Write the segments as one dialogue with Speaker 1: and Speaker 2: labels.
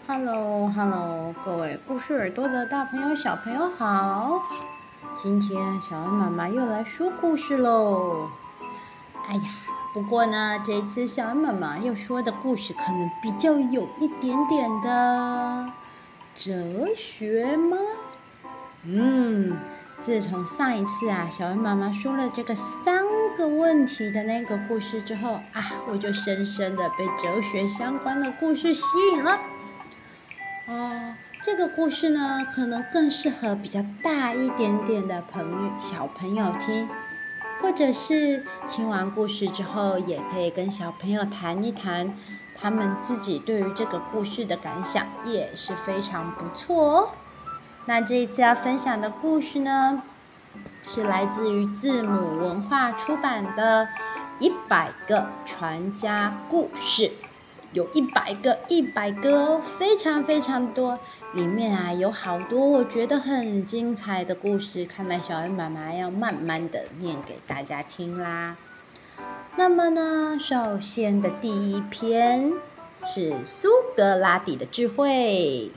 Speaker 1: Hello，各位故事耳朵的大朋友、小朋友好！今天小恩妈妈又来说故事喽。哎呀，不过呢，这次小恩妈妈要说的故事可能比较有一点点的哲学吗？自从上一次小恩妈妈说了这个3个问题的那个故事之后我就深深的被哲学相关的故事吸引了。这个故事呢，可能更适合比较大一点点的小朋友听，或者是听完故事之后，也可以跟小朋友谈一谈他们自己对于这个故事的感想，也是非常不错哦。那这一次要分享的故事呢，是来自于字母文化出版的100个传家故事，有100个哦，非常非常多。里面有好多我觉得很精彩的故事，看来小恩妈妈要慢慢的念给大家听啦。那么呢，首先的第一篇是苏格拉底的智慧。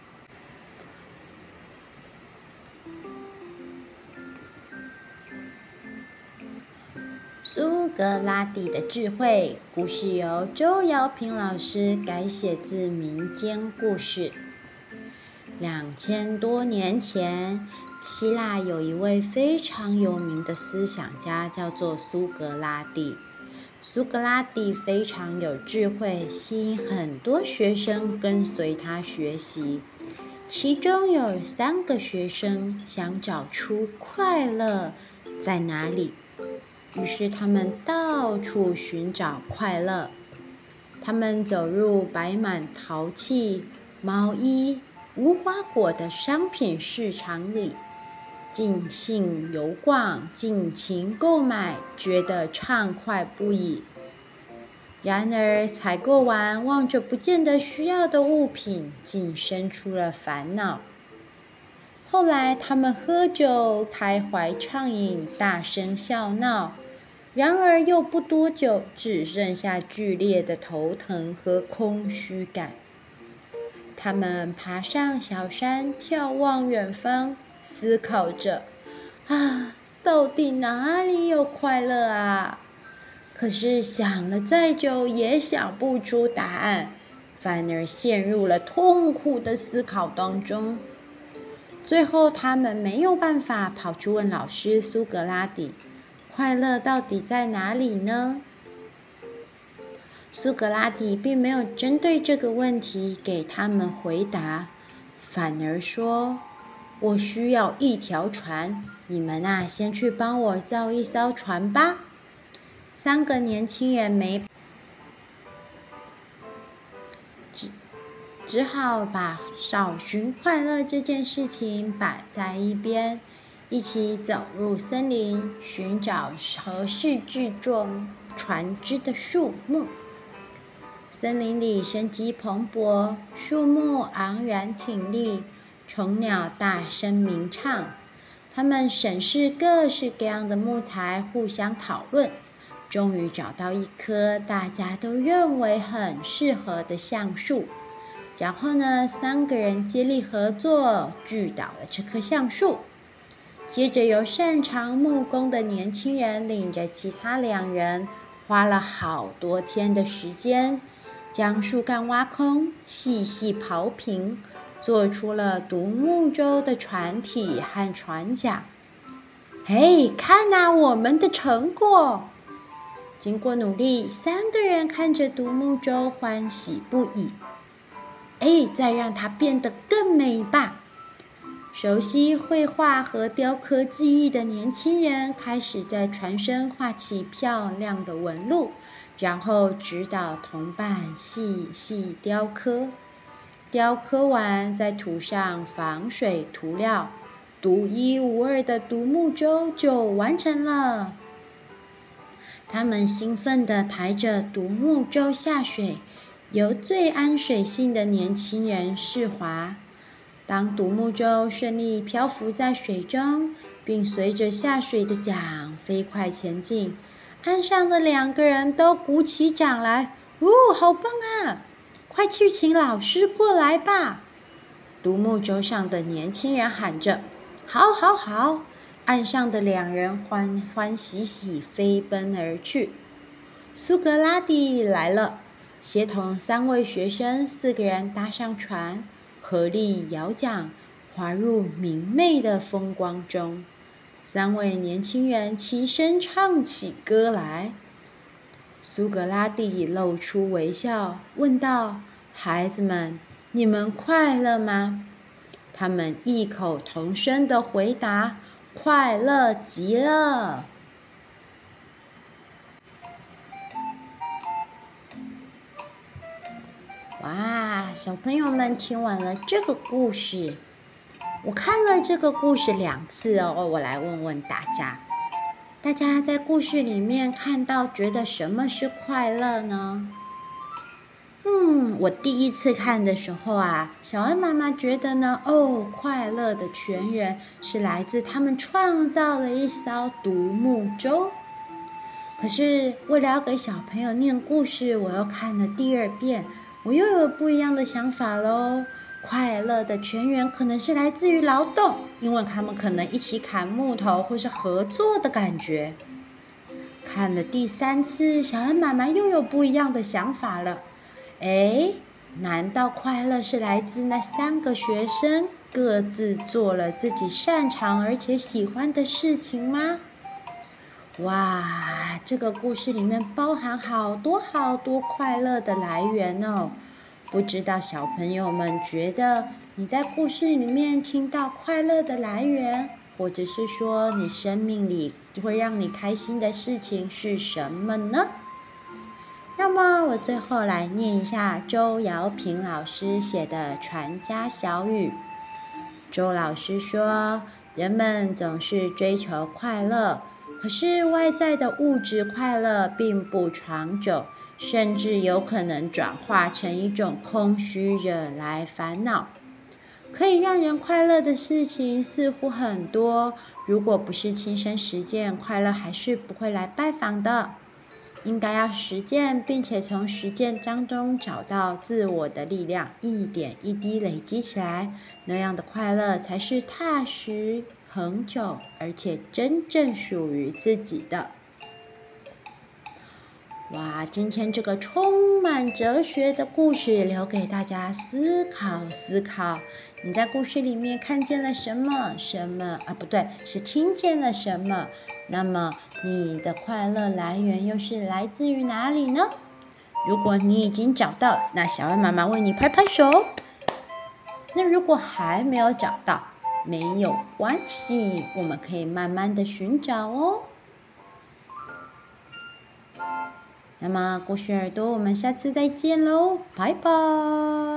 Speaker 1: 苏格拉底的智慧故事由周瑶平老师改写自民间故事。2000多年前，希腊有一位非常有名的思想家，叫做苏格拉底。苏格拉底非常有智慧，吸引很多学生跟随他学习。其中有3个学生想找出快乐在哪里，于是他们到处寻找快乐。他们走入摆满陶器、毛衣、无花果的商品市场里，尽兴游逛，尽情购买，觉得畅快不已。然而采购完，望着不见得需要的物品，竟生出了烦恼。后来他们喝酒、开怀畅饮、大声笑闹，然而又不多久，只剩下剧烈的头疼和空虚感。他们爬上小山，眺望远方，思考着：到底哪里有快乐啊？可是想了再久，也想不出答案，反而陷入了痛苦的思考当中。最后，他们没有办法跑去问老师苏格拉底，快乐到底在哪里呢？苏格拉底并没有针对这个问题给他们回答，反而说：我需要一条船，你们先去帮我造一艘船吧。3个年轻人只好把找寻快乐这件事情摆在一边，一起走入森林，寻找合适制作船只的树木。森林里生机蓬勃，树木昂然挺立，虫鸟大声鸣唱。他们审视各式各样的木材，互相讨论，终于找到一棵大家都认为很适合的橡树。然后呢，3个人接力合作，锯倒了这棵橡树。接着由擅长木工的年轻人领着其他2人，花了好多天的时间，将树干挖空，细细刨平，做出了独木舟的船体和船桨。嘿，看我们的成果！经过努力，3个人看着独木舟欢喜不已。再让它变得更美吧！熟悉绘画和雕刻技艺的年轻人开始在船身画起漂亮的纹路，然后指导同伴细细雕刻。雕刻完，再涂上防水涂料，独一无二的独木舟就完成了。他们兴奋地抬着独木舟下水，由最安水性的年轻人试划。当独木舟顺利漂浮在水中，并随着下水的桨飞快前进，岸上的2个人都鼓起掌来，好棒啊！ 快去请老师过来吧！独木舟上的年轻人喊着：“好，好，好！”岸上的两人欢欢喜喜飞奔而去。苏格拉底来了，协同3位学生4个人搭上船，合力摇桨，划入明媚的风光中。3位年轻人齐声唱起歌来。苏格拉底露出微笑，问道：“孩子们，你们快乐吗？”他们异口同声地回答：“快乐极了！”哇，小朋友们听完了这个故事，我看了这个故事2次哦。我来问问大家，大家在故事里面看到觉得什么是快乐呢？我第一次看的时候啊，小恩妈妈觉得呢，快乐的泉源是来自他们创造了一艘独木舟。可是为了要给小朋友念故事，我又看了第2遍，我又有不一样的想法咯。快乐的泉源可能是来自于劳动，因为他们可能一起砍木头或是合作的感觉。看了第3次，小恩妈妈又有不一样的想法了。难道快乐是来自那3个学生各自做了自己擅长而且喜欢的事情吗？哇，这个故事里面包含好多好多快乐的来源哦。不知道小朋友们觉得你在故事里面听到快乐的来源，或者是说你生命里会让你开心的事情是什么呢？那么我最后来念一下周瑶平老师写的传家小语。周老师说，人们总是追求快乐，可是外在的物质快乐并不长久，甚至有可能转化成一种空虚，惹来烦恼。可以让人快乐的事情似乎很多，如果不是亲身实践，快乐还是不会来拜访的。应该要实践，并且从实践当中找到自我的力量，一点一滴累积起来，那样的快乐才是踏实、恒久，而且真正属于自己的。哇，今天这个充满哲学的故事留给大家思考思考。你在故事里面看见了什么？是听见了什么？那么你的快乐来源又是来自于哪里呢？如果你已经找到，那小恩妈妈为你拍拍手。那如果还没有找到，没有关系，我们可以慢慢的寻找哦。那么故事耳朵，我们下次再见喽，拜拜。